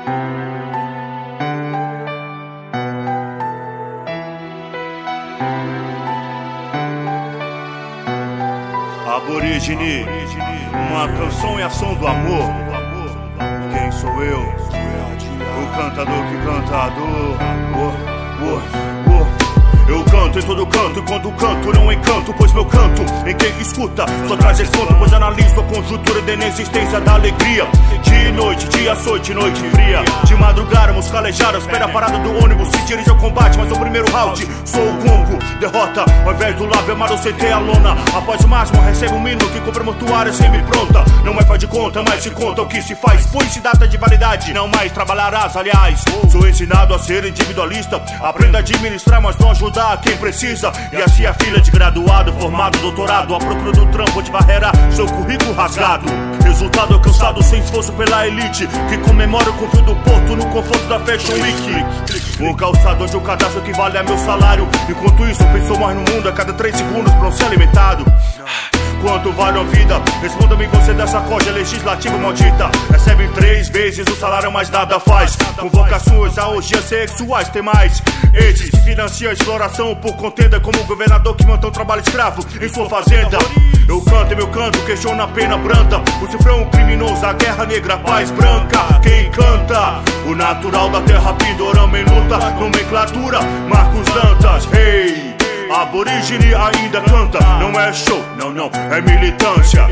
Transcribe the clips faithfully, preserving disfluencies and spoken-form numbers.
Aborígene, uma canção e ação do amor. Quem sou eu? O cantador que canta a dor. Oh, oh, oh. Eu canto em todo canto, e quando canto não encanto, pois meu canto em quem escuta só traz espanto, pois analiso a conjuntura da inexistência da alegria. Dia e noite, dia açoite, noite fria. De madrugada, os calejaram, espera a parada do ônibus, se dirige ao combate, mas o primeiro round sou o gongo. Derrota, ao invés do lábio amado eu sentei a lona. Após o máximo recebo um mínimo que cobre a mortuária semi-pronta. Não é faz de conta, mas se conta o que se faz, põe-se data de validade, não mais trabalharás, aliás. Sou ensinado a ser individualista, aprenda a administrar, mas não ajudar a quem precisa. E assim a filha de graduado, formado, doutorado, à procura do trampo de barreira, seu currículo rasgado. Resultado alcançado sem esforço pela elite, que comemora o confio do porto no conforto da Fashion Week. Um calçado onde o cadastro equivale a meu salário. Enquanto isso, pessoa morre no mundo a cada três segundos pra não ser alimentado. Quanto vale a vida? Responda-me, você dessa corda legislativa maldita. Recebe três vezes o salário, mas nada faz. Convocações a orgias sexuais, tem mais. Esses que financiam a exploração por contenda, como o governador que mantém o trabalho escravo em sua fazenda. Eu canto e meu canto, questiono a pena branda. O cifrão criminoso, a guerra negra, a paz branca. Quem canta? O natural da terra, pindorama em luta. Nomenclatura, Marcos Dantas, hey! Aborígene ainda canta, não é show, não, não, é militância.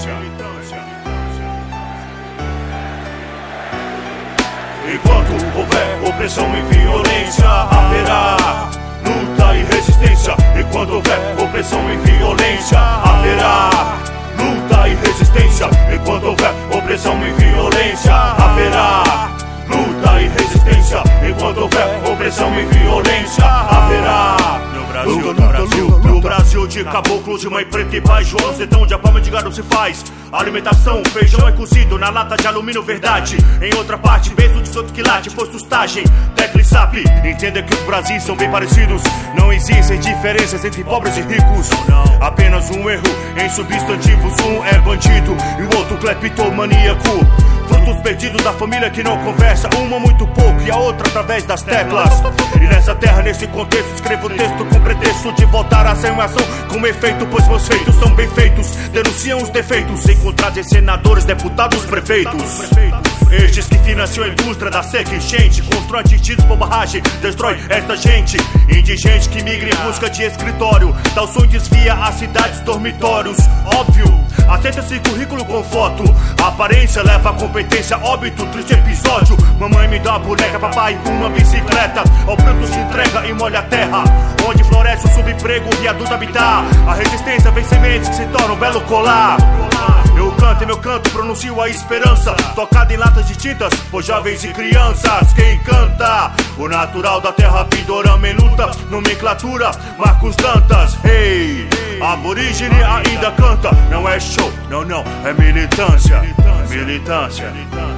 Enquanto houver opressão e violência, haverá luta e resistência. Enquanto houver opressão e violência, haverá luta e resistência. Enquanto houver opressão e violência, haverá luta e resistência. Enquanto houver opressão e violência, haverá. Brasil, no Brasil, no Brasil de caboclo, de mãe preta e pai João, sertão onde a palma de gado se faz. Alimentação, feijão é cozido na lata de alumínio, verdade. Em outra parte, beijo de solto quilate, pois tostagem, tecla e sap. Entenda que os Brasis são bem parecidos. Não existem diferenças entre pobres e ricos. Apenas um erro em substantivos. Um é bandido e o outro cleptomaníaco. Frutos perdidos da família que não conversa. Uma muito pouco e a outra através das teclas. E nessa terra, nesse contexto, escrevo o texto com pretexto de voltar a ser uma ação com efeito, pois meus feitos são bem feitos. Denunciam os defeitos encontrados em senadores, deputados, prefeitos. Estes que financiam a indústria da seca enchente, constroem atingidos por barragem, destrói esta gente. Indigente que migra em busca de escritório, tal sonho desvia as cidades dormitórios. Óbvio, aceita-se currículo com foto. A aparência leva a competência, óbito, triste episódio. Mamãe me dá uma boneca, papai uma bicicleta. Ao pranto se entrega e molha a terra, onde floresce o subemprego e adulto habitar. A resistência vem sementes que se tornam um belo colar. Eu canto e meu canto pronuncio a esperança, tocada em latas de tintas por jovens e crianças. Quem canta? O natural da terra, pindorama em luta. Nomenclatura, Marcos Dantas, hey! Aborígene ainda canta, não é show, não, não, é militância. Militância.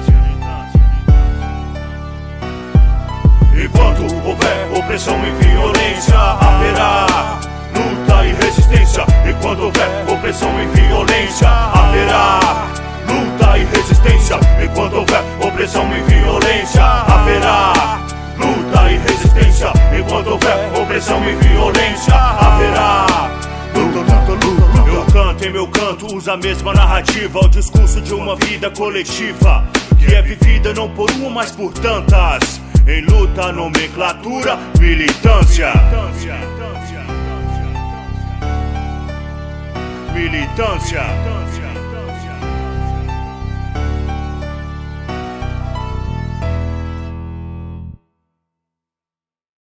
Enquanto houver opressão e violência, haverá luta e resistência. Enquanto houver opressão e violência, haverá luta e resistência. Enquanto houver opressão e violência, haverá luta e resistência. Enquanto houver opressão e violência, haverá luta, luta, luta. Eu canto em meu canto, usa a mesma narrativa, o discurso de uma vida coletiva, que é vivida não por uma, mas por tantas. Em luta, nomenclatura, militância. Militância.